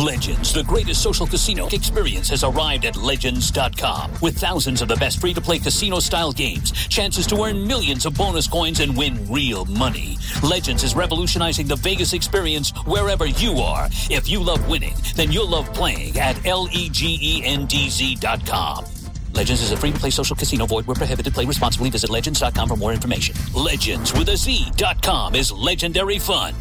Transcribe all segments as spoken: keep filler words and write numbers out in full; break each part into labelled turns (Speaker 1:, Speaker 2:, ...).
Speaker 1: Legends, the greatest social casino experience, has arrived at Legends dot com. With thousands of the best free-to-play casino-style games, chances to earn millions of bonus coins, and win real money. Legends is revolutionizing the Vegas experience wherever you are. If you love winning, then you'll love playing at L-E-G-E-N-D-Z dot com. Legends is a free-to-play social casino. Void where prohibited. Play responsibly. Visit Legends dot com for more information. Legends with a Z dot com is legendary fun.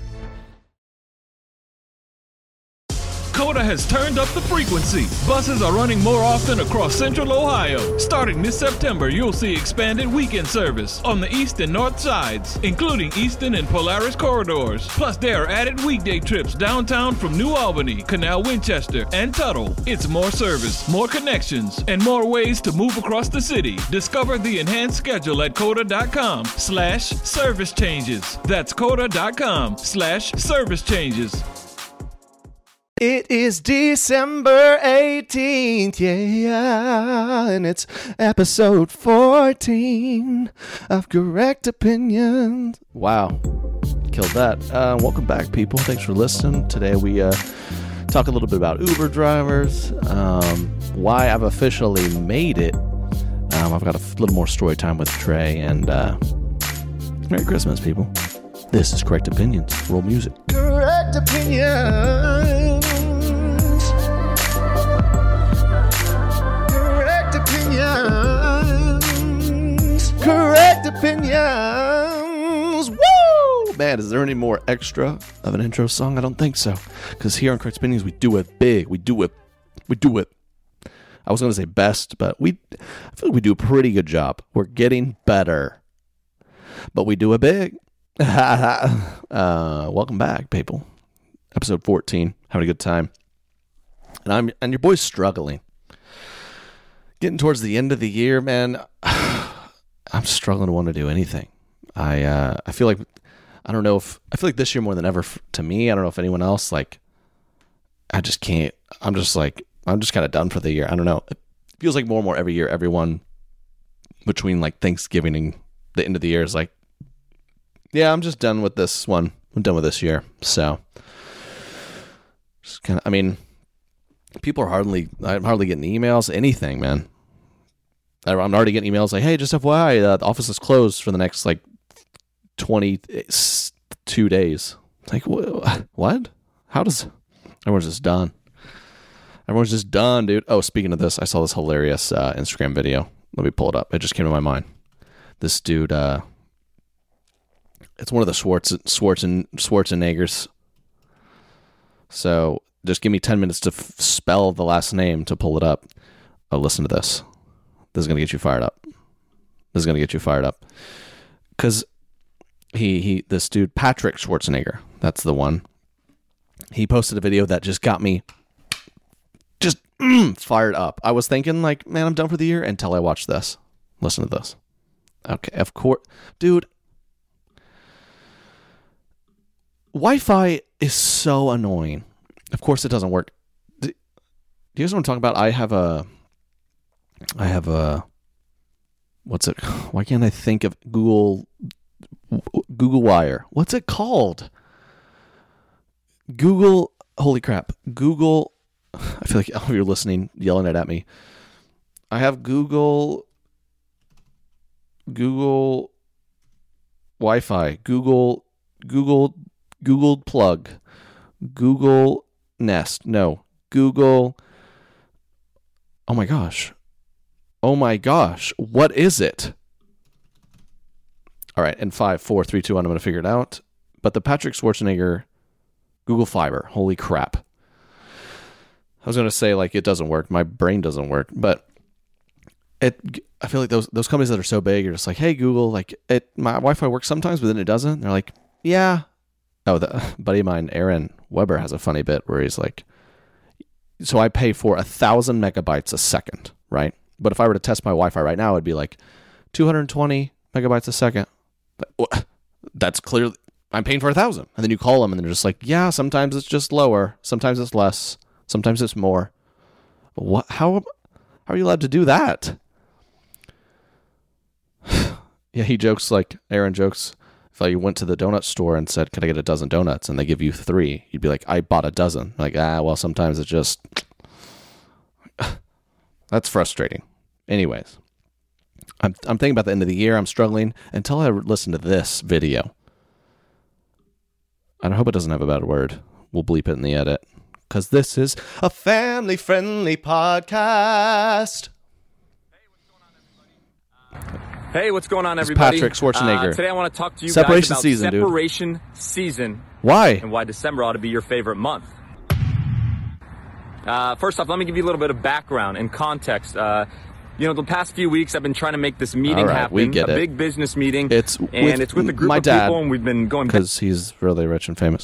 Speaker 2: Coda has turned up the frequency. Buses are running more often across Central Ohio. Starting this September, you'll see expanded weekend service on the east and north sides, including Eastern and Polaris corridors. Plus, there are added weekday trips downtown from New Albany, Canal Winchester, and Tuttle. It's more service, more connections, and more ways to move across the city. Discover the enhanced schedule at Coda dot com slash service changes. That's Coda dot com slash service changes.
Speaker 3: It is December eighteenth, yeah, and it's episode fourteen of Correct Opinions. Wow, killed that. Uh, welcome back, people. Thanks for listening. Today we uh, talk a little bit about Uber drivers, um, why I've officially made it. Um, I've got a little more story time with Trey, and uh, Merry Christmas, people. This is Correct Opinions. Roll music. Correct Opinions. Correct Opinions. Correct Opinions. Woo! Man, is there any more extra of an intro song? I don't think so. Because here on Correct Opinions, we do it big. We do it. We do it. I was going to say best, but we, I feel like we do a pretty good job. We're getting better. But we do it big. uh, welcome back, people. Episode fourteen, having a good time, and I'm and your boy's struggling. Getting towards the end of the year, man. I'm struggling to want to do anything. I uh, I feel like I don't know if I feel like this year more than ever to me. I don't know if anyone else, like, I just can't. I'm just like I'm just kind of done for the year. I don't know. It feels like more and more every year. Everyone between like Thanksgiving and the end of the year is like, yeah, I'm just done with this one. I'm done with this year. So, just kind of, I mean, people are hardly, I'm hardly getting emails, anything, man. I'm already getting emails like, hey, just F Y I, uh, the office is closed for the next, like, twenty-two days. Like, wh- what? How does, everyone's just done. Everyone's just done, dude. Oh, speaking of this, I saw this hilarious uh, Instagram video. Let me pull it up. It just came to my mind. This dude, uh, it's one of the Schwarz, Schwarzen, Schwarzeneggers. So just give me ten minutes to f- spell the last name to pull it up. Oh, listen to this. This is going to get you fired up. This is going to get you fired up. Because he, he, this dude, Patrick Schwarzenegger, that's the one. He posted a video that just got me just mm, fired up. I was thinking, like, man, I'm done for the year until I watched this. Listen to this. Okay, of course. Dude. Wi-Fi is so annoying. Of course, it doesn't work. Do you guys know what I'm talking about? I have a, I have a, what's it? Why can't I think of Google, Google Wire? What's it called? Google, holy crap. Google, I feel like oh, you're listening, yelling it at me. I have Google, Google Wi-Fi, Google, Google, Google plug, Google Nest, no, Google, oh my gosh, oh my gosh, what is it? All right, in five, four, three, two, one, I'm going to figure it out, but the Patrick Schwarzenegger Google Fiber, holy crap. I was going to say, like, it doesn't work, my brain doesn't work, but it, I feel like those those companies that are so big, you're just like, hey, Google, like, it, my Wi-Fi works sometimes, but then it doesn't, they're like, yeah. Oh, the buddy of mine, Aaron Weber, has a funny bit where he's like, so I pay for a thousand megabytes a second, right? But if I were to test my Wi-Fi right now, it'd be like two hundred twenty megabytes a second. But that's clearly, I'm paying for a thousand. And then you call them and they're just like, yeah, sometimes it's just lower. Sometimes it's less. Sometimes it's more. What? How, how are you allowed to do that? Yeah, he jokes, like, Aaron jokes, If I went to the donut store and said, "Can I get a dozen donuts?" and they give you three, you'd be like, "I bought a dozen." Like, ah, well, sometimes it's just that's frustrating. Anyways, I'm I'm thinking about the end of the year. I'm struggling until I listen to this video. I hope it doesn't have a bad word. We'll bleep it in the edit because this is a family-friendly podcast.
Speaker 4: Hey, what's going on, everybody?
Speaker 3: Patrick Schwarzenegger.
Speaker 4: Uh, today I want to talk to you
Speaker 3: separation
Speaker 4: guys about
Speaker 3: season,
Speaker 4: separation
Speaker 3: dude.
Speaker 4: season.
Speaker 3: Why?
Speaker 4: And why December ought to be your favorite month. Uh, first off, let me give you a little bit of background and context. Uh, you know, the past few weeks I've been trying to make this meeting
Speaker 3: right,
Speaker 4: happen.
Speaker 3: we get
Speaker 4: a
Speaker 3: it.
Speaker 4: big business meeting.
Speaker 3: It's
Speaker 4: and
Speaker 3: with
Speaker 4: it's with a group
Speaker 3: my
Speaker 4: of
Speaker 3: dad,
Speaker 4: people, and we've been going back,
Speaker 3: because he's really rich and famous.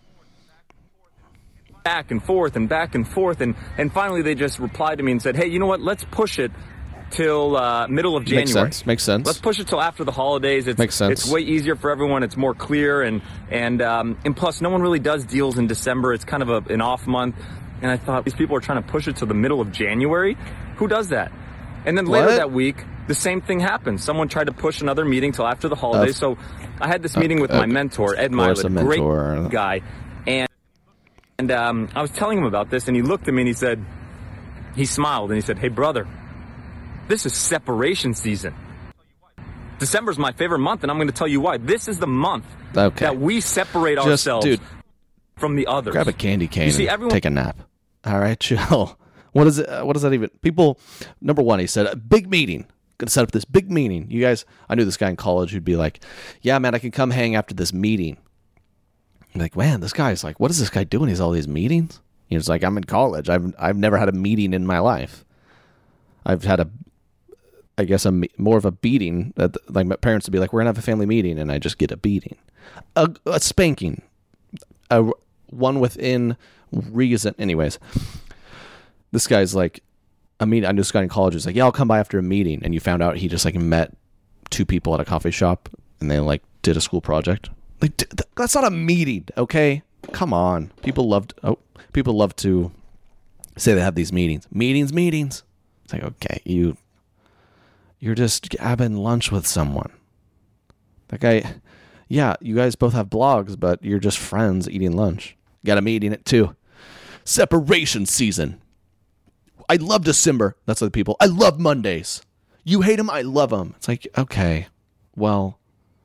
Speaker 4: back and forth and back and forth, and and finally they just replied to me and said, "Hey, you know what? Let's push it till uh, middle of January."
Speaker 3: Makes sense. Makes sense.
Speaker 4: Let's push it till after the holidays. It's,
Speaker 3: Makes sense.
Speaker 4: It's way easier for everyone. It's more clear, and and um, and plus, no one really does deals in December. It's kind of a, an off month. And I thought, these people are trying to push it to the middle of January. Who does that? And then later
Speaker 3: What?
Speaker 4: that week, the same thing happened. Someone tried to push another meeting till after the holidays.
Speaker 3: Uh,
Speaker 4: so I had this meeting with
Speaker 3: uh,
Speaker 4: my mentor, Ed
Speaker 3: of course,
Speaker 4: Milet,
Speaker 3: a
Speaker 4: great
Speaker 3: mentor.
Speaker 4: guy, and and um, I was telling him about this, and he looked at me and he said, he smiled and he said, "Hey, brother, this is separation season. December's my favorite month, and I'm going to tell you why. This is the month
Speaker 3: Okay.
Speaker 4: that we separate
Speaker 3: Just,
Speaker 4: ourselves
Speaker 3: dude,
Speaker 4: from the others."
Speaker 3: grab a candy cane
Speaker 4: You see,
Speaker 3: and
Speaker 4: everyone-
Speaker 3: take a nap. All right, chill. What is it? uh, What does that even? People, number one, he said, a big meeting. Gonna set up this big meeting. You guys, I knew this guy in college who'd be like, "Yeah, man, I can come hang after this meeting." I'm like, man, this guy's like, what is this guy doing? He's all these meetings. He's like, I'm in college. I've I've never had a meeting in my life. I've had a, I guess, a me- more of a beating. That, like my parents would be like, "We're gonna have a family meeting," and I just get a beating, a, a spanking, a one within reason. Anyways, this guy's like, I mean, I knew this guy in college was like, "Yeah, I'll come by after a meeting," and you found out he just like met two people at a coffee shop and they like did a school project. Like, d- th- that's not a meeting, okay? Come on, people loved. Oh, people love to say they have these meetings, meetings, meetings. It's like, okay, you, you're just having lunch with someone. That guy, yeah, you guys both have blogs, but you're just friends eating lunch. Got a meeting at two. Separation season. I love December. That's other people. I love Mondays. You hate them. I love them. It's like, okay, well,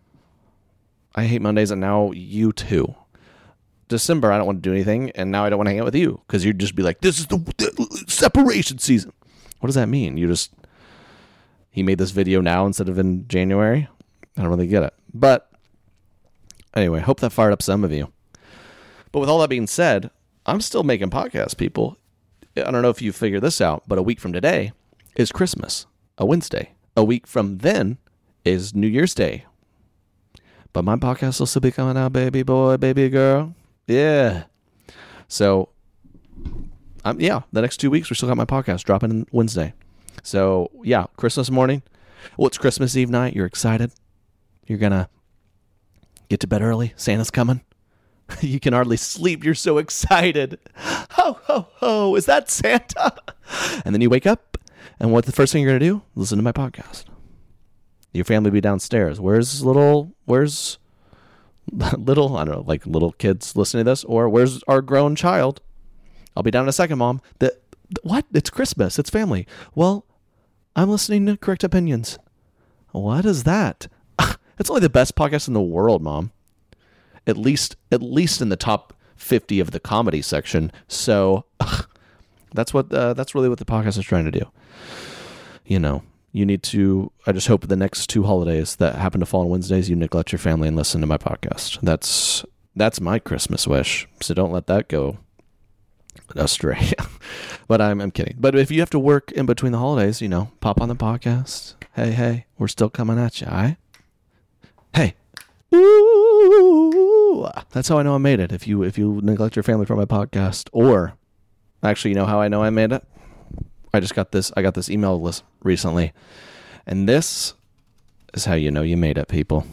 Speaker 3: I hate Mondays, and now you too. December, I don't want to do anything, and now I don't want to hang out with you because you'd just be like, this is the, the separation season. What does that mean? You just, he made this video now instead of in January? I don't really get it. But anyway, hope that fired up some of you. But with all that being said, I'm still making podcasts, people. I don't know if you figured this out, but a week from today is Christmas, a Wednesday. A week from then is New Year's Day. But my podcast will still be coming out, baby boy, baby girl. Yeah. So, um, yeah, the next two weeks, we still got my podcast dropping on Wednesday. So, yeah, Christmas morning. Well, it's Christmas Eve night. You're excited. You're going to get to bed early. Santa's coming. You can hardly sleep. You're so excited. Ho, ho, ho. Is that Santa? And then you wake up, and what the first thing you're going to do? Listen to my podcast. Your family will be downstairs. Where's little, where's little, I don't know, like little kids listening to this? Or where's our grown child? I'll be down in a second, Mom. The, the, what? It's Christmas. It's family. Well, I'm listening to Correct Opinions. What is that? It's only the best podcast in the world, Mom. At least, at least in the top fifty of the comedy section. So that's what, uh, that's really what the podcast is trying to do. You know, you need to, I just hope the next two holidays that happen to fall on Wednesdays, you neglect your family and listen to my podcast. That's, that's my Christmas wish. So don't let that go astray. But I'm, I'm kidding. But if you have to work in between the holidays, you know, pop on the podcast. Hey, hey, we're still coming at you, all right? Hey. Ooh, that's how I know I made it. If you if you neglect your family for my podcast, or actually, you know how I know I made it? I just got this. I got this email list recently, and this is how you know you made it, people.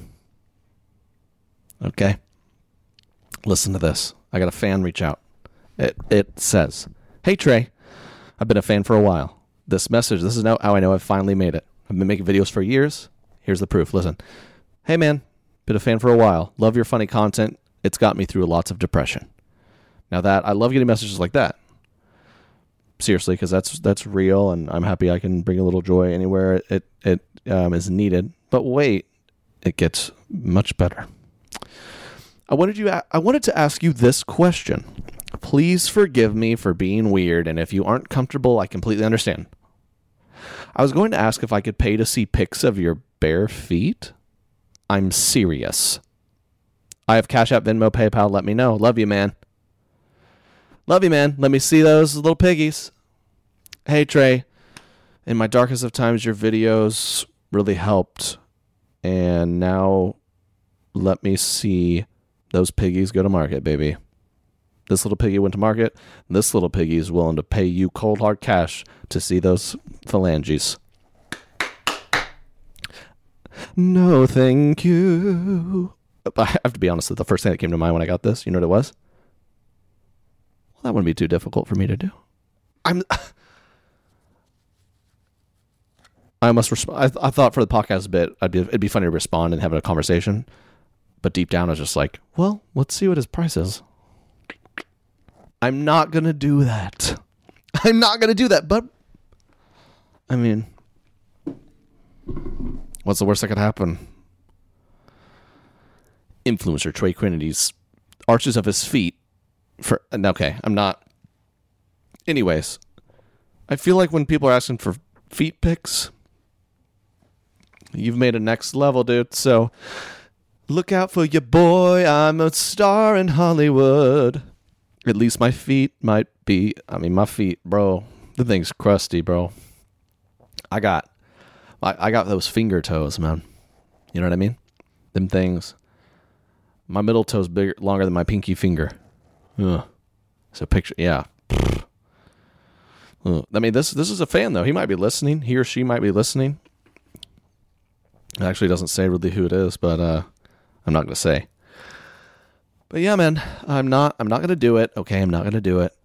Speaker 3: Okay, listen to this. I got a fan reach out. It it says, "Hey Trey, I've been a fan for a while. This message. This is how I know I've finally made it. I've been making videos for years. Here's the proof. Listen, hey man." Been a fan for a while. Love your funny content. It's got me through lots of depression. Now that I love getting messages like that. Seriously, because that's that's real, and I'm happy I can bring a little joy anywhere it it um, is needed. But wait, it gets much better. I wanted you. I wanted to ask you this question. Please forgive me for being weird, and if you aren't comfortable, I completely understand. I was going to ask if I could pay to see pics of your bare feet. I'm serious. I have Cash App, Venmo, PayPal. Let me know. Love you, man. Love you, man. Let me see those little piggies. Hey, Trey. In my darkest of times, your videos really helped. And now let me see those piggies go to market, baby. This little piggy went to market. And this little piggy is willing to pay you cold hard cash to see those phalanges. No, thank you. I have to be honest, the first thing that came to mind when I got this, you know what it was? Well, that wouldn't be too difficult for me to do. I'm... I must respond. I, th- I thought for the podcast bit, I'd be, it'd be funny to respond and have a conversation. But deep down, I was just like, well, let's see what his price is. I'm not going to do that. I'm not going to do that. But, I mean, what's the worst that could happen? Influencer Trey Quinity's arches of his feet for... Okay, I'm not... Anyways, I feel like when people are asking for feet pics, you've made a next level, dude. So look out for your boy. I'm a star in Hollywood. At least my feet might be... I mean, my feet, bro. The thing's crusty, bro. I got... I, I got those finger toes, man. You know what I mean? Them things... My middle toe's bigger, longer than my pinky finger. Ugh. So picture, yeah. Ugh. I mean, this this is a fan though. He might be listening. He or she might be listening. It actually doesn't say really who it is, but uh, I'm not gonna say. But yeah, man, I'm not. I'm not gonna do it. Okay, I'm not gonna do it.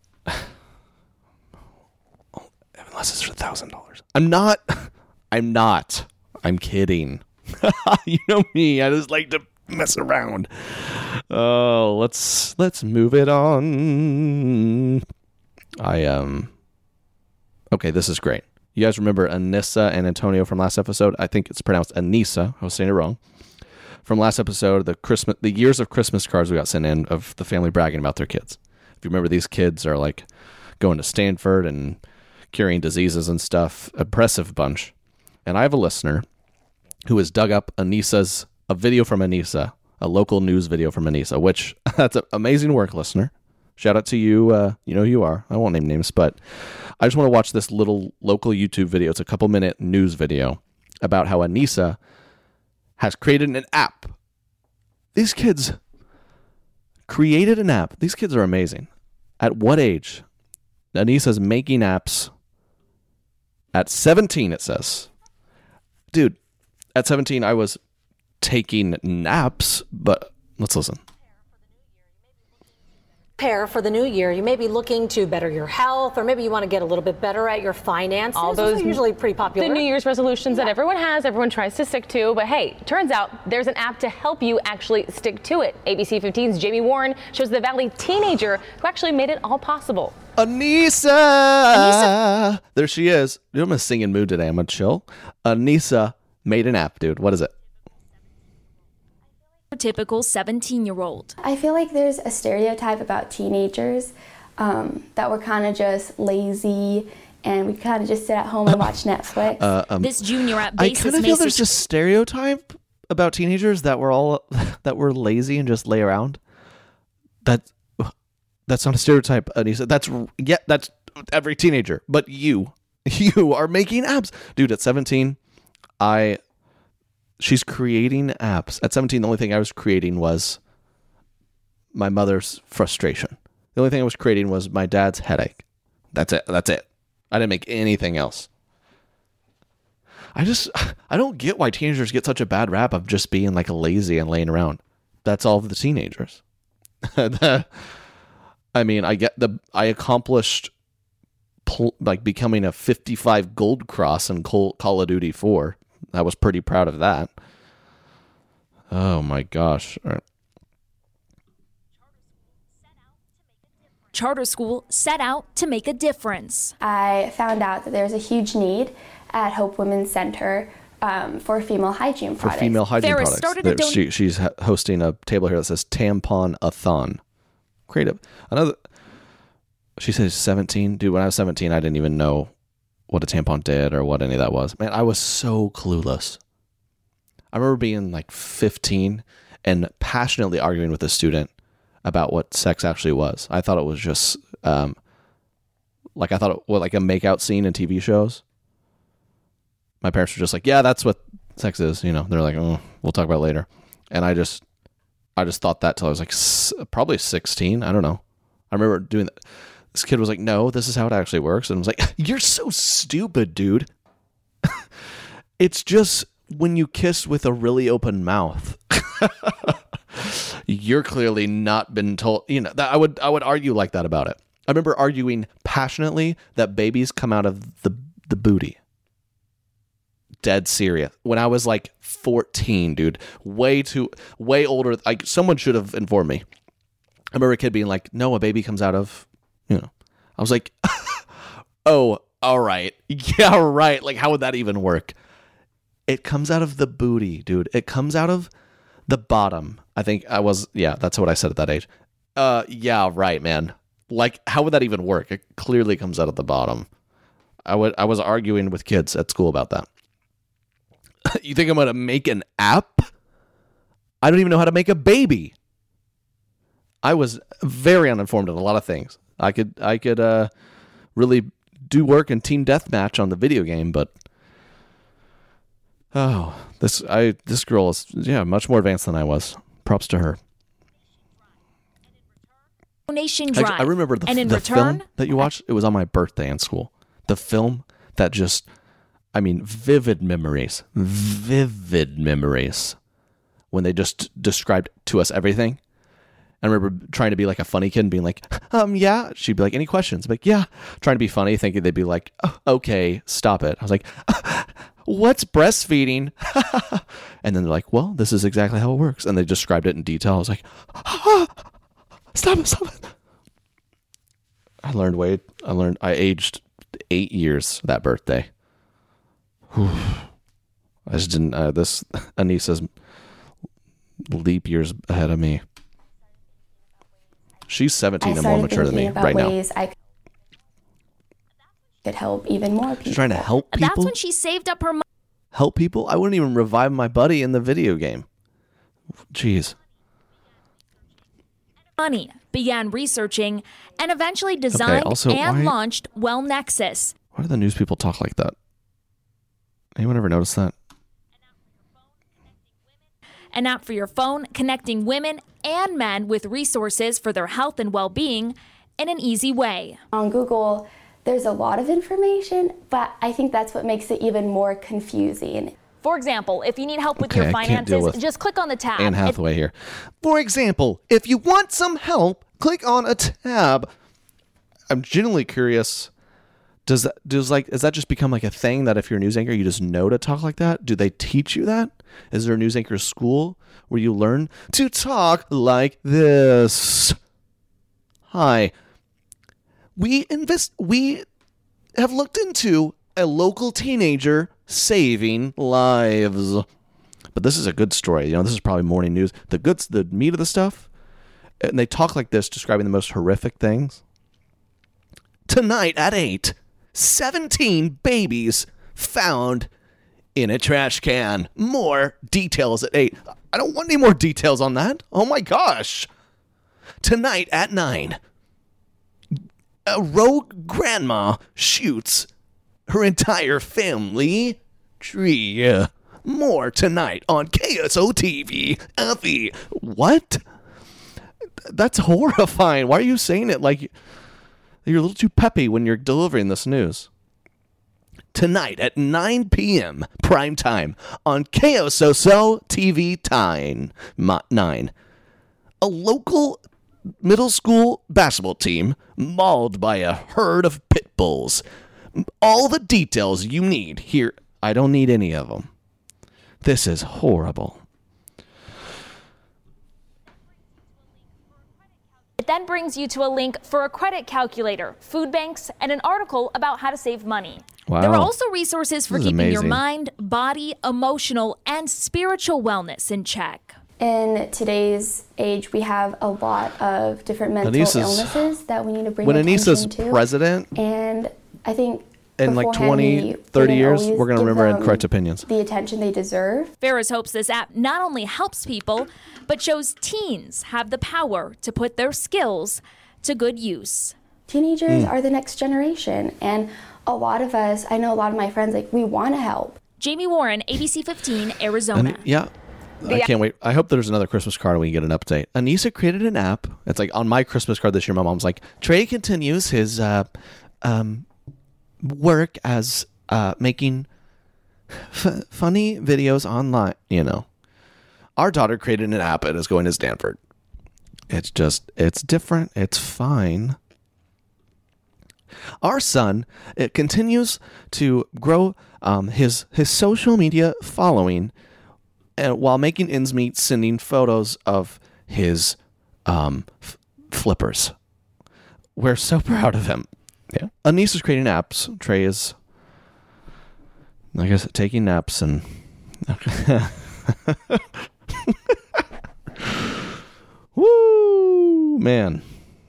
Speaker 3: Unless it's for a thousand dollars. I'm not. I'm not. I'm kidding. You know me. I just like to mess around. Oh, let's let's move it on. I um okay, this is great. You guys remember Anissa and Antonio from last episode? I think it's pronounced Anissa. I was saying it wrong. From last episode, the Christmas the years of Christmas cards we got sent in of the family bragging about their kids. If you remember, these kids are like going to Stanford and curing diseases and stuff. Impressive bunch. And I have a listener who has dug up Anissa's a video from Anissa, a local news video from Anissa, which that's amazing work, listener. Shout out to you. Uh, you know who you are. I won't name names, but I just want to watch this little local YouTube video. It's a couple minute news video about how Anissa has created an app. These kids created an app. These kids are amazing. At what age? Anissa's making apps at seventeen, it says. Dude, at seventeen, I was taking naps, but let's listen.
Speaker 5: Prepare for the new year. You may be looking to better your health, or maybe you want to get a little bit better at your finances.
Speaker 6: All those
Speaker 5: are usually pretty popular.
Speaker 6: The New Year's resolutions yeah. that everyone has, everyone tries to stick to. But hey, turns out there's an app to help you actually stick to it. A B C fifteen's Jamie Warren shows the Valley teenager who actually made it all possible.
Speaker 3: Anissa! Anissa. There she is. Dude, I'm in a singing mood today. I'm going to chill. Anissa made an app, dude. What is it?
Speaker 7: Typical seventeen-year-old.
Speaker 8: I feel like there's a stereotype about teenagers um, that we're kind of just lazy and we kind of just sit at home and watch Netflix.
Speaker 7: Uh, um, this junior at
Speaker 3: Basis I kind of feel there's a stereotype about teenagers that we're all that we're lazy and just lay around. That that's not a stereotype, Anissa. That's yeah, that's every teenager. But you, you are making apps, dude. At seventeen, I. She's creating apps. At seventeen, the only thing I was creating was my mother's frustration. The only thing I was creating was my dad's headache. That's it. That's it. I didn't make anything else. I just, I don't get why teenagers get such a bad rap of just being like lazy and laying around. That's all of the teenagers. I mean, I get the, I accomplished pl- like becoming a fifty-five gold cross in Call, Call of Duty four. I was pretty proud of that. Oh my gosh. All right.
Speaker 7: Charter school set out to make a difference.
Speaker 8: I found out that there's a huge need at Hope Women's Center um, for female hygiene
Speaker 3: For
Speaker 8: products.
Speaker 3: female hygiene
Speaker 7: Ferris
Speaker 3: products.
Speaker 7: started a
Speaker 3: There-
Speaker 7: don-
Speaker 3: she, she's ha- hosting a table here that says Tampon-a-thon. Creative. Another. She says seventeen. Dude, when I was seventeen, I didn't even know what a tampon did or what any of that was. Man, I was so clueless. I remember being like fifteen and passionately arguing with a student about what sex actually was. I thought it was just um, like I thought it was like a makeout scene in T V shows. My parents were just like, "Yeah, that's what sex is." You know, they're like, "Oh, we'll talk about it later." And I just, I just thought that till I was like s- probably sixteen. I don't know. I remember doing that. This kid was like, "No, this is how it actually works," and I was like, "You're so stupid, dude." It's just when you kiss with a really open mouth. You're clearly not been told, you know, that I would I would argue like that about it. I remember arguing passionately that babies come out of the the booty. Dead serious. When I was like fourteen, dude, way too way older, like someone should have informed me. I remember a kid being like, "No, a baby comes out of, you know." I was like, "Oh, all right. Yeah, right. Like how would that even work?" It comes out of the booty, dude. It comes out of the bottom. I think I was, yeah, that's what I said at that age. Uh, yeah, right, man. Like, how would that even work? It clearly comes out of the bottom. I would, I was arguing with kids at school about that. You think I'm going to make an app? I don't even know how to make a baby. I was very uninformed on a lot of things. I could, I could, uh, really do work in team deathmatch on the video game, but oh, this I this girl is yeah much more advanced than I was. Props to her.
Speaker 7: Donation
Speaker 3: Actually,
Speaker 7: drive.
Speaker 3: I remember the,
Speaker 7: and in
Speaker 3: the
Speaker 7: return,
Speaker 3: film that you watched. It was on my birthday in school. The film that just, I mean, vivid memories, vivid memories. When they just described to us everything. I remember trying to be like a funny kid and being like, um, yeah. She'd be like, "Any questions?" I'm like, "Yeah." Trying to be funny, thinking they'd be like, "Oh, okay, stop it." I was like, "What's breastfeeding?" And then they're like, "Well, this is exactly how it works." And they described it in detail. I was like, ah, stop it, stop it. I learned way, I learned, I aged eight years that birthday. Whew. I just didn't, uh, this, Anissa's leap years ahead of me. She's seventeen and more mature than me
Speaker 8: about
Speaker 3: right
Speaker 8: ways
Speaker 3: now.
Speaker 8: I could help even more people.
Speaker 3: She's trying to help people.
Speaker 7: that's when she saved up her money.
Speaker 3: Help people? I wouldn't even revive my buddy in the video game. Jeez.
Speaker 7: money, began researching, and eventually designed
Speaker 3: also,
Speaker 7: and
Speaker 3: why-
Speaker 7: launched WellNexus.
Speaker 3: Why do the news people talk like that? Anyone ever notice that?
Speaker 7: An app for your phone connecting women and men with resources for their health and well-being in an easy way.
Speaker 8: On Google, there's a lot of information, but I think that's what makes it even more confusing.
Speaker 7: For example, if you need help with
Speaker 3: Okay,
Speaker 7: your
Speaker 3: I can't deal
Speaker 7: finances,
Speaker 3: with
Speaker 7: just click on the tab.
Speaker 3: Anne Hathaway here. For example, if you want some help, click on a tab. I'm genuinely curious. Does that does like does that just become like a thing that if you're a news anchor, you just know to talk like that? Do they teach you that? Is there a news anchor school where you learn to talk like this? Hi. We invest. We have looked into a local teenager saving lives. But this is a good story. You know, this is probably morning news. The goods, the meat of the stuff, and they talk like this, describing the most horrific things. Tonight at eight, seventeen babies found in a trash can. More details at eight. I don't want any more details on that. Oh my gosh. Tonight at nine, a rogue grandma shoots her entire family tree. More tonight on K S O T V F E. What? That's horrifying. Why are you saying it like you're a little too peppy when you're delivering this news? Tonight at nine p.m. prime time on K S O T V time nine. A local middle school basketball team mauled by a herd of pit bulls. All the details you need here. I don't need any of them. This is horrible.
Speaker 7: It then brings you to a link for a credit calculator, food banks, and an article about how to save money.
Speaker 3: Wow.
Speaker 7: There are also resources for
Speaker 3: This is
Speaker 7: keeping your
Speaker 3: amazing.
Speaker 7: mind, body, emotional, and spiritual wellness in check.
Speaker 8: In today's age, we have a lot of different mental
Speaker 3: Anissa's-
Speaker 8: illnesses that we need to bring
Speaker 3: When
Speaker 8: attention
Speaker 3: Anissa's
Speaker 8: to.
Speaker 3: president,
Speaker 8: And I think
Speaker 3: in like
Speaker 8: beforehand,
Speaker 3: twenty,
Speaker 8: we
Speaker 3: thirty
Speaker 8: didn't
Speaker 3: years,
Speaker 8: always
Speaker 3: we're going to
Speaker 8: give
Speaker 3: remember
Speaker 8: them
Speaker 3: Incorrect Opinions.
Speaker 8: the attention they deserve.
Speaker 7: Ferris hopes this app not only helps people, but shows teens have the power to put their skills to good use.
Speaker 8: Teenagers
Speaker 3: Mm.
Speaker 8: are the next generation, and a lot of us, I know a lot of my friends, like, we want to help.
Speaker 7: Jamie Warren, A B C fifteen, Arizona.
Speaker 3: And, yeah. I can't wait. I hope there's another Christmas card and we get an update. Anissa created an app. It's like on my Christmas card this year, my mom's like, Trey continues his uh, um, work as uh, making f- funny videos online. You know, our daughter created an app and is going to Stanford. It's just, it's different. It's fine. Our son, it continues to grow um, his his social media following, and while making ends meet, sending photos of his um, f- flippers. We're so proud of him. Yeah, Anissa's creating apps. Trey is, I guess, taking naps and. Woo, man.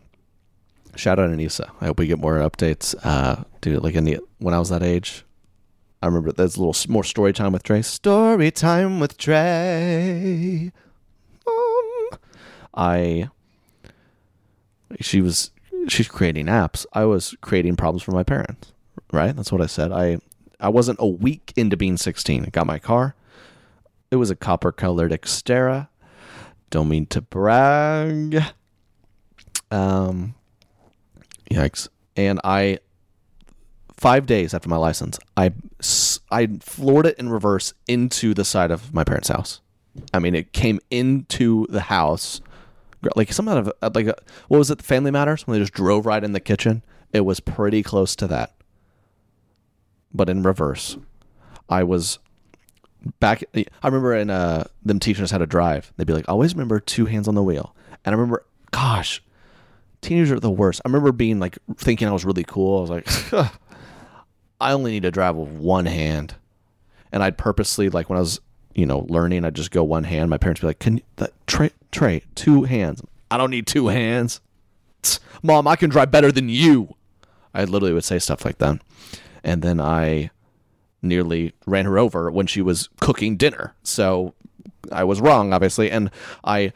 Speaker 3: Shout out Anissa. I hope we get more updates. Uh, dude, like in the, when I was that age, I remember there's a little s- more story time with Trey. Story time with Trey. Um, I, she was, she's creating apps. I was creating problems for my parents, right? That's what I said. I, I wasn't a week into being sixteen. I got my car. It was a copper colored Xterra. Don't mean to brag. Um, yikes. And I, five days after my license, I, I floored it in reverse into the side of my parents' house. I mean, it came into the house. Like some out of, like, a, what was it, Family Matters? When they just drove right in the kitchen? It was pretty close to that. But in reverse. I was back. I remember in uh, them teaching us how to drive. They'd be like, always remember two hands on the wheel. And I remember, gosh, teenagers are the worst. I remember being like, thinking I was really cool. I was like, I only need to drive with one hand. And I'd purposely, like when I was, you know, learning, I'd just go one hand. My parents would be like, can you, that, Trey, Trey, two hands. I don't need two hands. Mom, I can drive better than you. I literally would say stuff like that. And then I nearly ran her over when she was cooking dinner. So I was wrong, obviously. And I,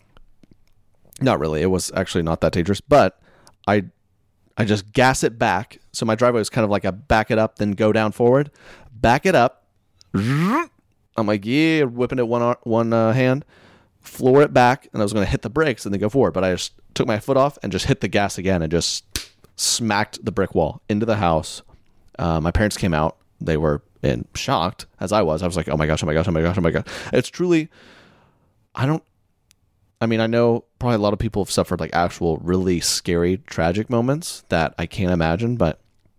Speaker 3: not really, it was actually not that dangerous, but I, I just gas it back. So my driveway was kind of like a back it up, then go down forward, back it up. I'm like, yeah, whipping it one, one uh, hand, floor it back. And I was going to hit the brakes and then go forward. But I just took my foot off and just hit the gas again and just smacked the brick wall into the house. Uh, my parents came out. They were in shocked, as I was. I was like, oh my gosh, oh my gosh, oh my gosh, oh my gosh. It's truly, I don't, I mean, I know probably a lot of people have suffered like actual really scary, tragic moments that I can't imagine, but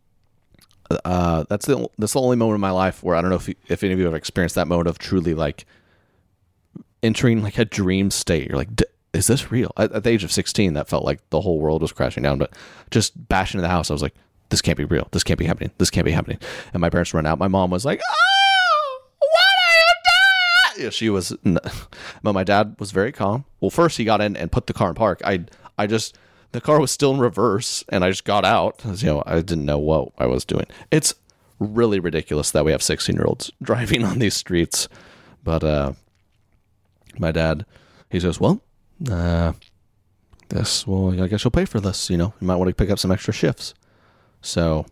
Speaker 3: uh, that's the that's the only moment in my life where I don't know if you, if any of you have experienced that moment of truly like entering like a dream state. You're like, is this real? At, at the age of sixteen, that felt like the whole world was crashing down, but just bashing in the house, I was like, this can't be real. This can't be happening. This can't be happening. And my parents run out. My mom was like, oh, what are you doing? Yeah, she was, but my dad was very calm. Well, first he got in and put the car in park. I, I just, the car was still in reverse and I just got out. You know, I didn't know what I was doing. It's really ridiculous that we have sixteen year olds driving on these streets. But, uh, my dad, he says, well, uh, this, well, I guess you'll pay for this. You know, you might want to pick up some extra shifts. So,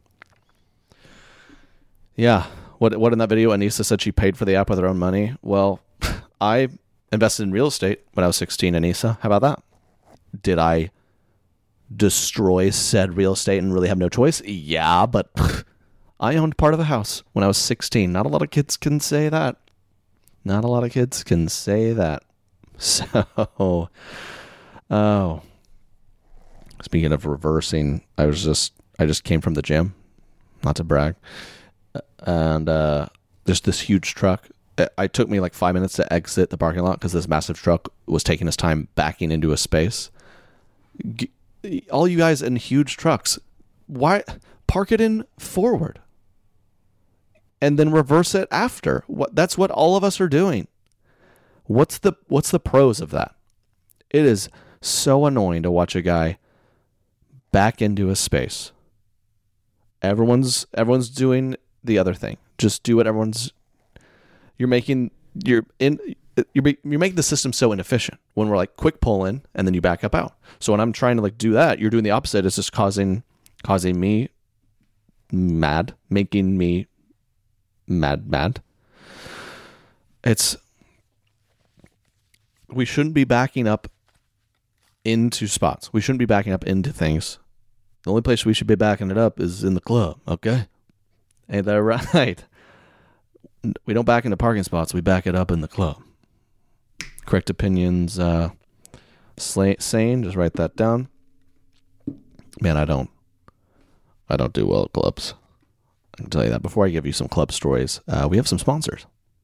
Speaker 3: yeah, what what in that video, Anissa said she paid for the app with her own money. Well, I invested in real estate when I was sixteen, Anissa. How about that? Did I destroy said real estate and really have no choice? Yeah, but I owned part of a house when I was sixteen. Not a lot of kids can say that. Not a lot of kids can say that. So, oh, speaking of reversing, I was just... I just came from the gym, not to brag, and uh, there's this huge truck. It, it took me like five minutes to exit the parking lot because this massive truck was taking his time backing into a space. G- all you guys in huge trucks, why park it in forward and then reverse it after? What that's what all of us are doing. What's the what's the pros of that? It is so annoying to watch a guy back into a space. Everyone's everyone's doing the other thing. Just do what everyone's. You're making you're in you're you're making the system so inefficient. When we're like quick pull in and then you back up out. So when I'm trying to like do that, you're doing the opposite. It's just causing causing me mad, making me mad mad. It's we shouldn't be backing up into spots. We shouldn't be backing up into things. The only place we should be backing it up is in the club, okay? Ain't that right? We don't back into parking spots. We back it up in the club. Correct opinions, uh, sane. Just write that down. Man, I don't. I don't do well at clubs. I can tell you that. Before I give you some club stories, uh, we have some sponsors.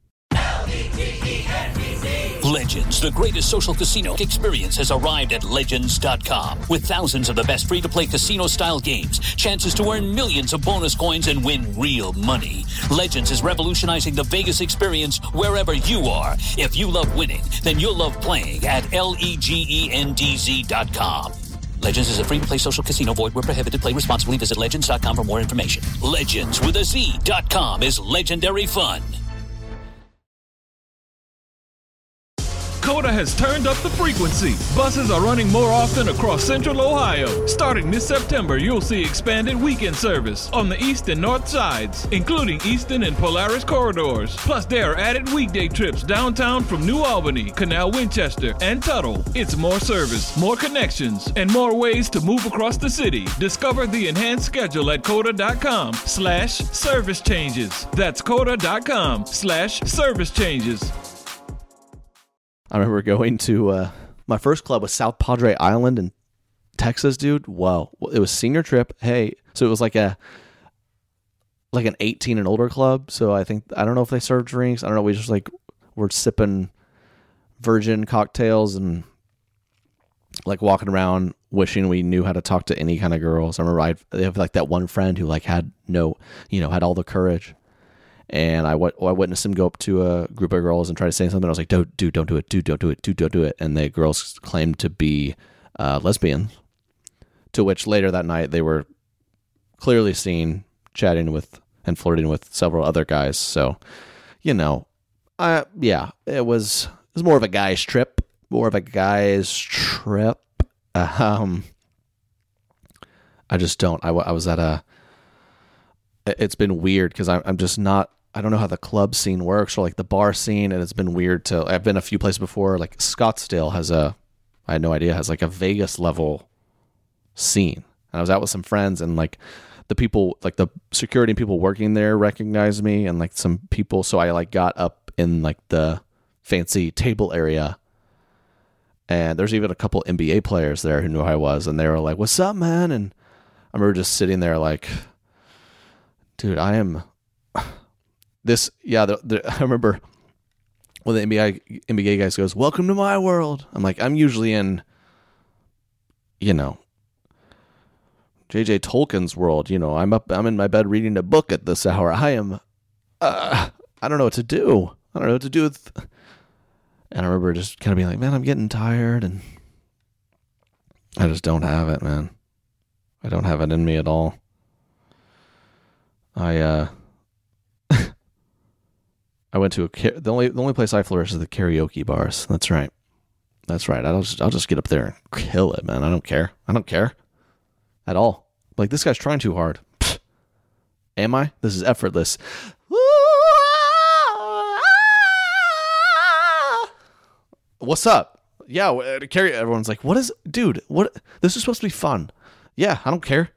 Speaker 1: Legends, the greatest social casino experience, has arrived at Legends dot com. With thousands of the best free-to-play casino-style games, chances to earn millions of bonus coins and win real money. Legends is revolutionizing the Vegas experience wherever you are. If you love winning, then you'll love playing at Legends dot com. Legends is a free-to-play social casino. Void where prohibited. Play responsibly. Visit Legends dot com for more information. Legends with a Z dot com is legendary fun.
Speaker 2: COTA has turned up the frequency. Buses are running more often across Central Ohio. Starting this September, you'll see expanded weekend service on the east and north sides, including Eastern and Polaris corridors. Plus, there are added weekday trips downtown from New Albany, Canal Winchester, and Tuttle. It's more service, more connections, and more ways to move across the city. Discover the enhanced schedule at COTA dot com slash service changes. That's COTA dot com slash service changes.
Speaker 3: I remember going to uh, my first club was South Padre Island in Texas, dude. Wow, it was senior trip. Hey, so it was like a like an eighteen and older club. So I think I don't know if they served drinks. I don't know. We just like were sipping virgin cocktails and like walking around, wishing we knew how to talk to any kind of girls. I remember I they have like that one friend who like had no, you know, had all the courage. And I, w- I witnessed him go up to a group of girls and try to say something. I was like, dude, dude, don't do it. Dude, don't do it. Dude, don't do it. And the girls claimed to be uh, lesbians, to which later that night they were clearly seen chatting with and flirting with several other guys. So, you know, uh, yeah, it was, it was more of a guy's trip, more of a guy's trip. Um, I just don't. I, w- I was at a, it's been weird because I'm, I'm just not, I don't know how the club scene works or like the bar scene. And it's been weird to, I've been a few places before, like Scottsdale has a, I had no idea, has like a Vegas level scene. And I was out with some friends and like the people, like the security people working there recognized me and like some people. So I like got up in like the fancy table area and there's even a couple N B A players there who knew who I was. And they were like, what's up, man? And I remember just sitting there like, dude, I am this. Yeah, the, the, I remember when the N B A N B A guys goes, "Welcome to my world." I'm like, I'm usually in, you know, J J Tolkien's world. You know, I'm up, I'm in my bed reading a book at this hour. I am, uh, I don't know what to do. I don't know what to do with. And I remember just kind of being like, man, I'm getting tired, and I just don't have it, man. I don't have it in me at all. I uh, I went to a the only the only place I flourish is the karaoke bars. That's right, that's right. I'll just I'll just get up there and kill it, man. I don't care. I don't care at all. Like this guy's trying too hard. Pfft. Am I? This is effortless. What's up? Yeah, carry. Everyone's like, what is, dude? What? This is supposed to be fun. Yeah, I don't care.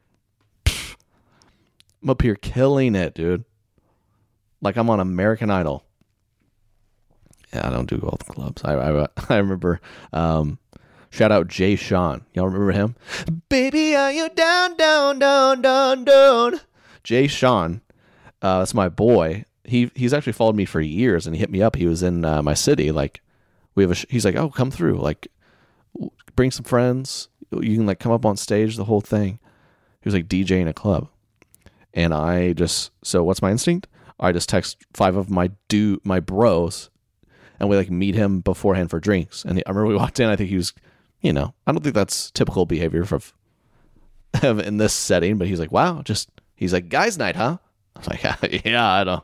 Speaker 3: I'm up here killing it, dude. Like I'm on American Idol. Yeah, I don't do golf clubs. I I, I remember. Um, shout out Jay Sean. Y'all remember him? Baby, are you down, down, down, down, down? Jay Sean. Uh, that's my boy. He he's actually followed me for years, and he hit me up. He was in uh, my city. Like we have a. Sh- he's like, oh, come through. Like, bring some friends. you can like come up on stage, the whole thing. He was like DJing a club. And I just, so what's my instinct? I just text five of my do my bros, and we like meet him beforehand for drinks. And he, I remember we walked in, I think he was, you know, I don't think that's typical behavior for in this setting, but he's like, wow, just, he's like, guys night, huh? I was like, yeah, I don't.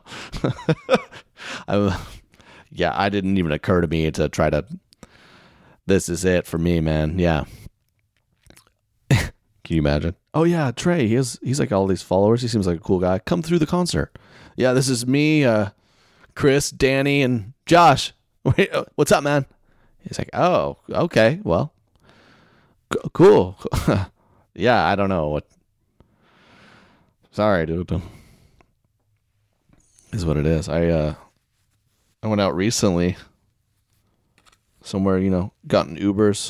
Speaker 3: I, yeah, I didn't even occur to me to try to, this is it for me, man. Yeah. Can you imagine? Oh yeah, Trey, he has, he's like all these followers. He seems like a cool guy. Come through the concert. Yeah, this is me, uh, Chris, Danny, and Josh. Wait, what's up, man? He's like, oh, okay, well, c- cool. Yeah, I don't know what. Sorry, dude. Is what it is. I uh, I went out recently. Somewhere, you know, gotten Ubers.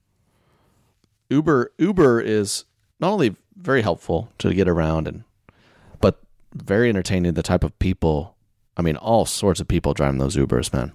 Speaker 3: Uber Uber is not only very helpful to get around, and but very entertaining. The type of people, I mean, all sorts of people driving those Ubers, man.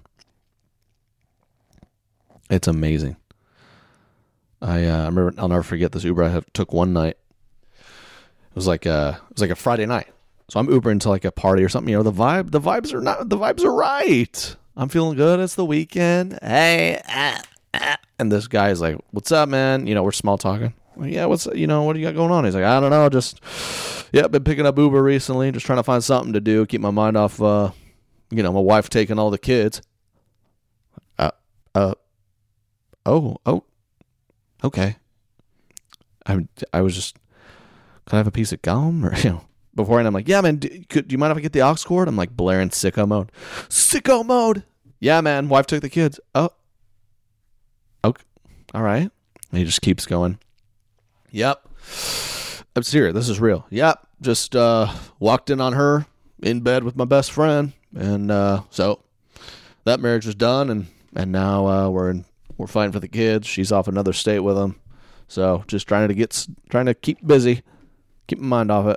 Speaker 3: It's amazing. I uh, I remember, I'll never forget this Uber I have, took one night. It was like a it was like a Friday night, so I'm Ubering to like a party or something. You know, the vibe the vibes are not the vibes are right. I'm feeling good. It's the weekend. Hey, ah, ah. And this guy is like, "What's up, man?" You know, we're small talking. Like, yeah, what's you know what do you got going on? He's like, I don't know, just yeah, been picking up Uber recently, just trying to find something to do, keep my mind off. Uh, you know, my wife taking all the kids. Uh, uh, oh, oh. Okay. I I was just, can I have a piece of gum? Or, you know, beforehand I'm like, yeah, man, do, could, do you mind if I get the aux cord? I'm like blaring sicko mode. Sicko mode! Yeah, man, wife took the kids. Oh. Okay. All right. And he just keeps going. Yep. I'm serious. This is real. Yep. Just uh, walked in on her in bed with my best friend. And uh, so that marriage was done. And, and now uh, we're in. We're fighting for the kids. She's off another state with them. So just trying to get, trying to keep busy, keep my mind off it.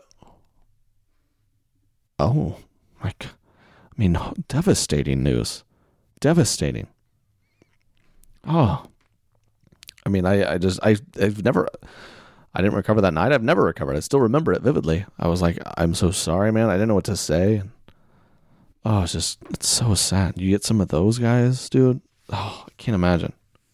Speaker 3: Oh, like, I mean, devastating news. Devastating. Oh, I mean, I, I just, I, I've never, I didn't recover that night. I've never recovered. I still remember it vividly. I was like, I'm so sorry, man. I didn't know what to say. Oh, it's just, it's so sad. You get some of those guys, dude. Oh, I can't imagine.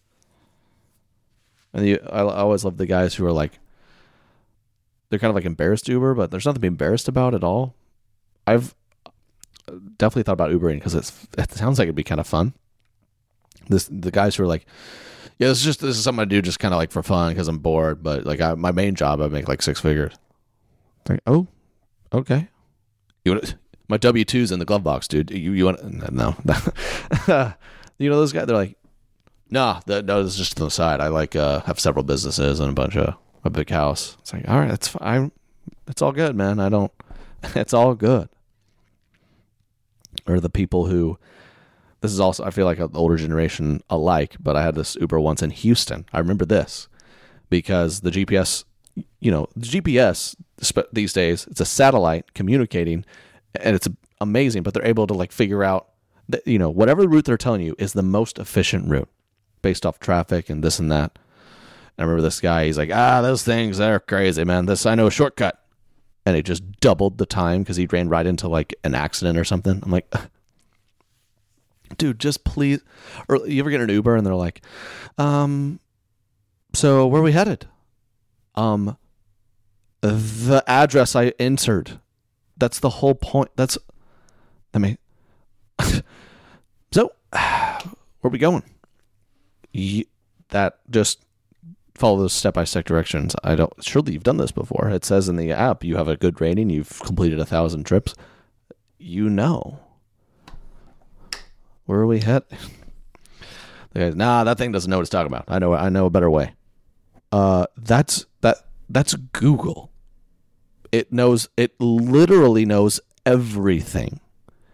Speaker 3: And you, I, I always love the guys who are like, they're kind of like embarrassed to Uber, but there's nothing to be embarrassed about at all. I've definitely thought about Ubering because it's it sounds like it'd be kind of fun. This the guys who are like, yeah, this is just this is something I do just kind of like for fun because I'm bored, but like I, my main job I make like six figures. Like, oh, okay. You want my W two's in the glove box, dude. You you want no? You know those guys? They're like, nah, that, no, this is just to the side. I like uh, have several businesses and a bunch of a big house. It's like, all right, that's fine. It's all good, man. I don't. It's all good. Or the people who, this is also, I feel like an older generation alike, but I had this Uber once in Houston. I remember this because the G P S, you know, the G P S these days, it's a satellite communicating and it's amazing, but they're able to like figure out that, you know, whatever route they're telling you is the most efficient route based off traffic and this and that. And I remember this guy, he's like, ah, those things, they're crazy, man. This, I know a shortcut. And it just doubled the time because he ran right into like an accident or something. I'm like, dude, just please. Or you ever get an Uber and they're like, um, so where are we headed? Um, the address I entered. That's the whole point. That's, I mean, so where are we going? You, that just follow those step-by-step directions. I don't, surely you've done this before. It says in the app, you have a good rating. You've completed a thousand trips. You know. Where are we headed? The guy's, nah, that thing doesn't know what it's talking about. I know, I know a better way. Uh, that's, that, that's Google. It knows, it literally knows everything.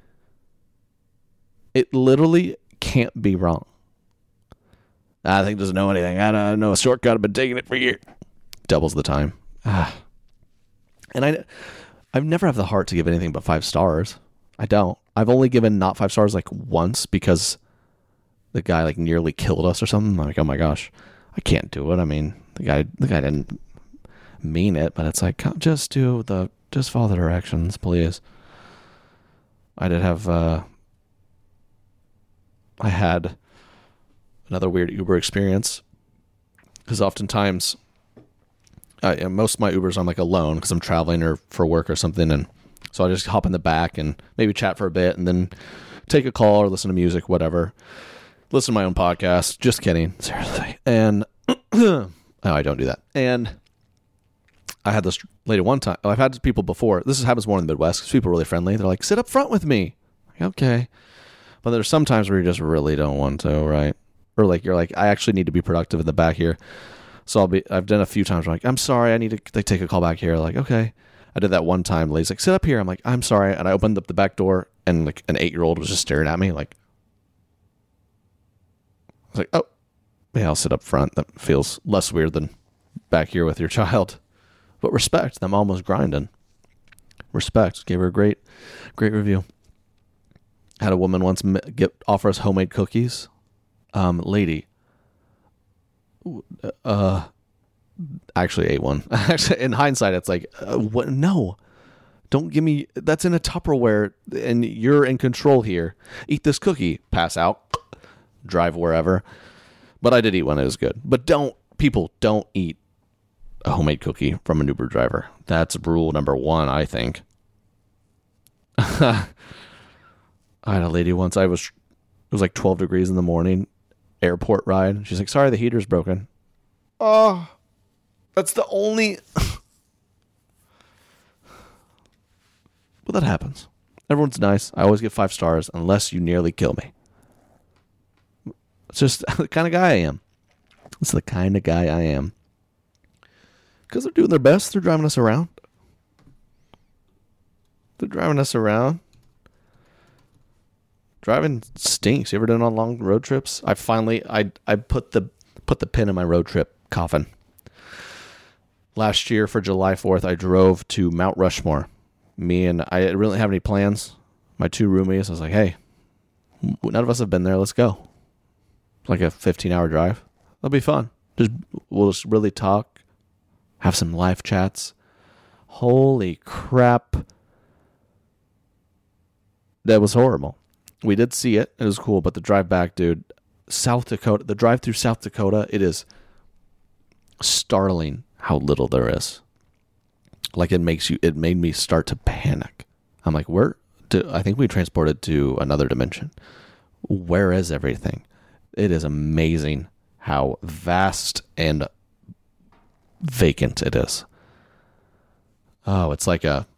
Speaker 3: It literally can't be wrong. I think doesn't know anything. I don't know a shortcut. I've been taking it for years. Doubles the time. Ah. And I, I've never have the heart to give anything but five stars. I don't. I've only given not five stars like once because the guy like nearly killed us or something. I'm like, oh my gosh, I can't do it. I mean, the guy the guy didn't mean it, but it's like, just do the just follow the directions, please. I did have uh I had another weird Uber experience, because oftentimes uh, most of my Ubers I'm like alone because I'm traveling or for work or something, and so I just hop in the back and maybe chat for a bit and then take a call or listen to music, whatever. Listen to my own podcast. Just kidding. Seriously. And oh, I don't do that. And I had this lady one time. I've had people before. This happens more in the Midwest because people are really friendly. They're like, sit up front with me. Like, okay. But there's some times where you just really don't want to, right? Or like, you're like, I actually need to be productive in the back here. So I'll be, I've done a few times where I'm like, I'm sorry, I need to like, take a call back here. Like, okay. I did that one time. The lady's like, sit up here. I'm like, I'm sorry. And I opened up the back door and like an eight-year-old was just staring at me like, I was like, oh, yeah, I'll sit up front. That feels less weird than back here with your child. But respect. That mom was grinding. Respect. Gave her a great, great review. Had a woman once get offer us homemade cookies. Um, lady, uh, actually ate one. Actually, in hindsight, it's like, uh, what? No, don't give me. That's in a Tupperware, and you're in control here. Eat this cookie. Pass out. Drive wherever. But I did eat one. It was good. But don't people don't eat a homemade cookie from an Uber driver. That's rule number one, I think. I had a lady once. I was it was like twelve degrees in the morning. Airport ride. She's like, sorry, the heater's broken. Oh, that's the only. But that happens. Everyone's nice. I always get five stars unless you nearly kill me. It's just the kind of guy I am. It's the kind of guy I am. Because they're doing their best. They're driving us around. They're driving us around. Driving stinks. You ever done on long road trips? I finally, I I put the put the pin in my road trip coffin. Last year for July fourth, I drove to Mount Rushmore. Me and I didn't really have any plans. My two roomies, I was like, hey, none of us have been there. Let's go. Like a fifteen hour drive. That'll be fun. Just we'll just really talk, have some live chats. Holy crap. That was horrible. We did see it. It was cool, but the drive back, dude, South Dakota, the drive through South Dakota, it is startling how little there is. Like it makes you, it made me start to panic. I'm like, where? Do, I think we transported to another dimension. Where is everything? It is amazing how vast and vacant it is. Oh, it's like a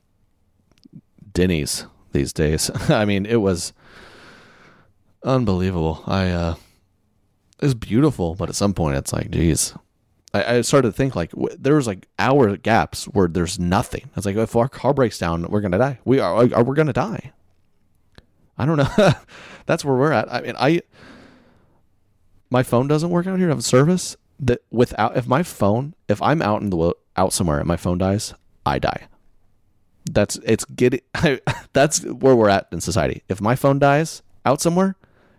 Speaker 3: Denny's these days. I mean, it was unbelievable. I, uh, it was beautiful, but at some point it's like, geez. I, I started to think like w- there was like hour gaps where there's nothing. It's like, if our car breaks down, we're going to die. We are, are we're going to die. I don't know. That's where we're at. I mean, I, my phone doesn't work out here. I have a service that without, if my phone, if I'm out in the, out somewhere and my phone dies, I die. That's, it's getting, I, that's where we're at in society. If my phone dies out somewhere,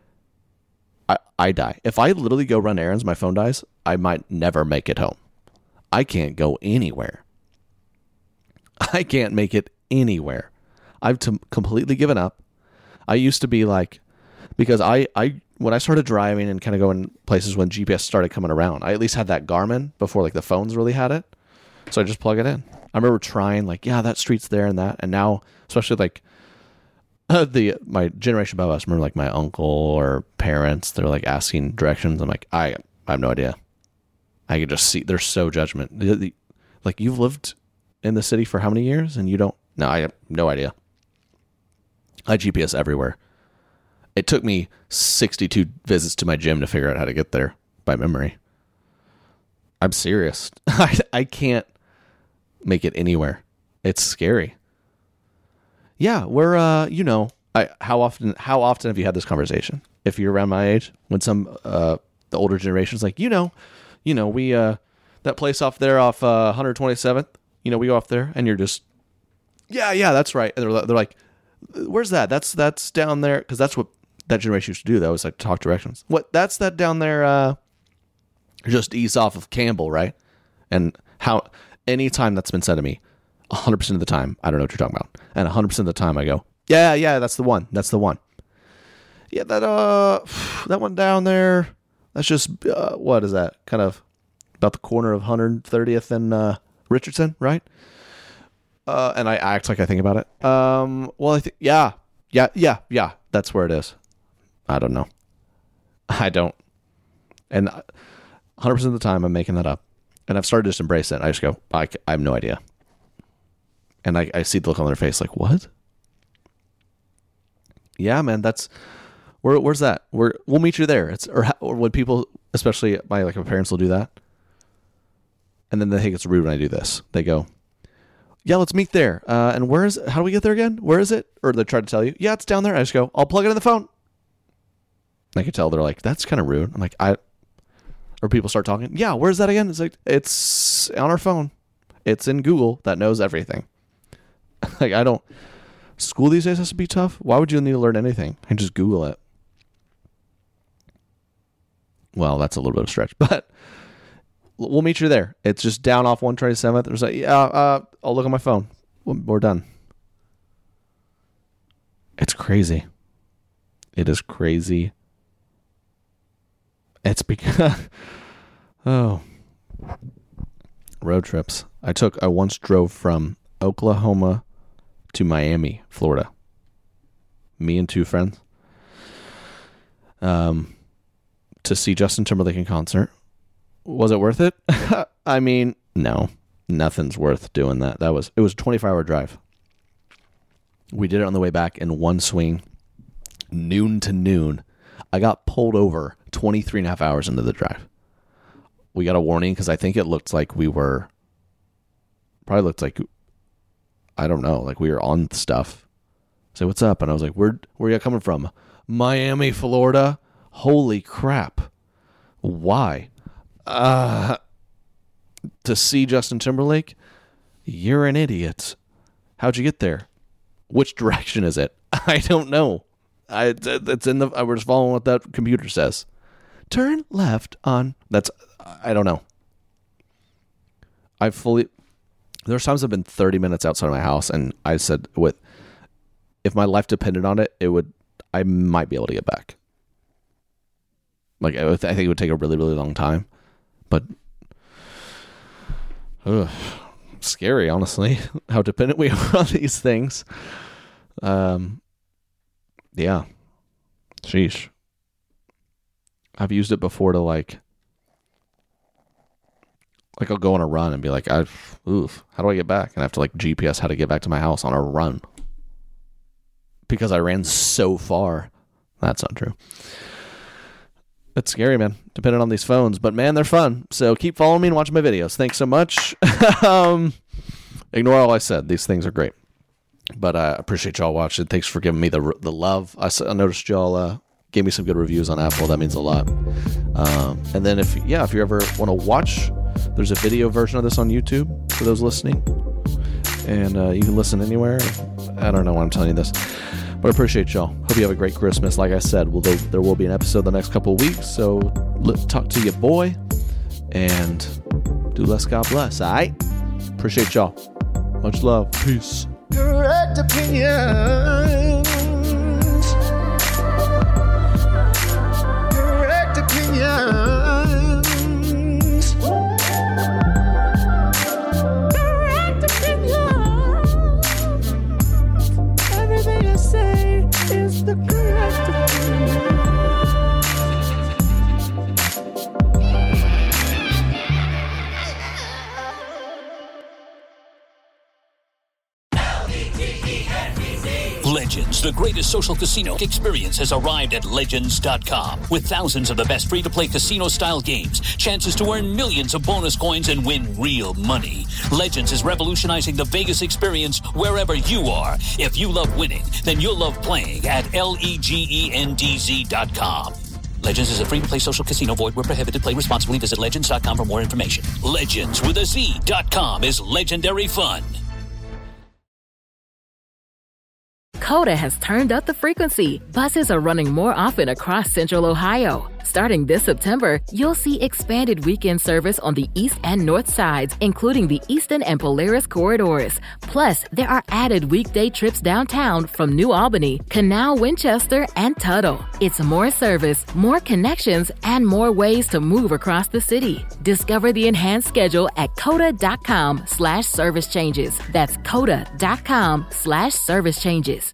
Speaker 3: I, I die. If I literally go run errands, my phone dies, I might never make it home. I can't go anywhere. I can't make it anywhere. I've t- completely given up. I used to be like, because I, I, when I started driving and kind of going places when G P S started coming around, I at least had that Garmin before like the phones really had it. So I just plug it in. I remember trying like, yeah, that street's there and that. And now, especially like uh, the, my generation above us, remember like my uncle or parents, they're like asking directions. I'm like, I, I have no idea. I could just see, they're so judgment. The, the, like you've lived in the city for how many years and you don't, no, I have no idea. I G P S everywhere. It took me sixty-two visits to my gym to figure out how to get there by memory. I'm serious. I, I can't make it anywhere. It's scary. Yeah, we're, uh, you know, I, how often, how often have you had this conversation? If you're around my age, when some, uh, the older generation's like, you know, you know, we, uh, that place off there off, uh, one hundred twenty-seventh, you know, we go off there and you're just, yeah, yeah, that's right. And they're, they're like, where's that? That's, that's down there. Cause that's what that generation used to do. That was like talk directions. What? That's that down there, uh, just east off of Campbell, right? And how anytime that's been said to me, one hundred percent of the time, I don't know what you're talking about. And one hundred percent of the time I go, yeah, yeah, that's the one. That's the one. Yeah, that uh, that one down there, that's just, uh, what is that? Kind of about the corner of one hundred thirtieth and uh, Richardson, right? Uh, and I act like I think about it. Um, well, I think, yeah, yeah, yeah, yeah, that's where it is. I don't know. I don't. And one hundred percent of the time I'm making that up. And I've started to just embrace it. I just go, I, I have no idea. And I, I see the look on their face like, what? Yeah, man, that's, where, where's that? Where, we'll meet you there. It's or, or when people, especially my like my parents will do that. And then they think it's rude when I do this. They go, yeah, let's meet there. Uh, and where is it? How do we get there again? Where is it? Or they try to tell you, yeah, it's down there. I just go, I'll plug it in the phone. I can tell they're like, that's kind of rude. I'm like, I, or people start talking. Yeah, where's that again? It's like, it's on our phone. It's in Google that knows everything. Like, I don't, school these days has to be tough. Why would you need to learn anything? I can just Google it. Well, that's a little bit of a stretch, but we'll meet you there. It's just down off one twenty-seventh. There's like, yeah, uh, I'll look on my phone. We're done. It's crazy. It is crazy. It's because, oh, road trips. I took, I once drove from Oklahoma to Miami, Florida. Me and two friends. Um, to see Justin Timberlake in concert. Was it worth it? I mean, no, nothing's worth doing that. That was, it was a twenty-four hour drive. We did it on the way back in one swing, noon to noon. I got pulled over twenty-three and a half hours into the drive. We got a warning because I think it looked like we were, probably looked like, I don't know, like we were on stuff. Say, what's up? And I was like, where, where are you coming from? Miami, Florida. Holy crap. Why? Uh, to see Justin Timberlake? You're an idiot. How'd you get there? Which direction is it? I don't know. I, it's in the, I was following what that computer says. Turn left on, that's, I don't know. I fully, there's times I've been thirty minutes outside of my house and I said with, if my life depended on it, it would, I might be able to get back. Like, I think it would take a really, really long time, but ugh, scary, honestly, how dependent we are on these things. Um, yeah, sheesh. I've used it before to like, like I'll go on a run and be like, I, oof, how do I get back? And I have to like G P S how to get back to my house on a run because I ran so far. That's not true. It's scary, man, depending on these phones, but man, they're fun. So keep following me and watching my videos. Thanks so much. um, ignore all I said. These things are great. But I uh, appreciate y'all watching. Thanks for giving me the the love. I, I noticed y'all uh, gave me some good reviews on Apple. That means a lot. Um, and then if yeah, if you ever want to watch, there's a video version of this on YouTube for those listening. And uh, you can listen anywhere. I don't know why I'm telling you this, but I appreciate y'all. Hope you have a great Christmas. Like I said, we'll, there, there will be an episode the next couple of weeks. So let's talk to your boy and do less God bless. All right? Appreciate y'all. Much love. Peace.
Speaker 9: Correct opinions. Correct opinions. Correct opinions. Everything I say is the correct opinion.
Speaker 1: Legends, the greatest social casino experience, has arrived at Legends dot com. With thousands of the best free-to-play casino-style games, chances to earn millions of bonus coins and win real money. Legends is revolutionizing the Vegas experience wherever you are. If you love winning, then you'll love playing at L E G E N D Z dot com. Legends is a free-to-play social casino. Void where prohibited. Play responsibly. Visit Legends dot com for more information. Legends with a Z dot com is legendary fun.
Speaker 10: Coda has turned up the frequency. Buses are running more often across Central Ohio. Starting this September, you'll see expanded weekend service on the east and north sides, including the Eastern and Polaris corridors. Plus, there are added weekday trips downtown from New Albany, Canal, Winchester, and Tuttle. It's more service, more connections, and more ways to move across the city. Discover the enhanced schedule at coda.com slash service changes. That's coda.com slash service changes.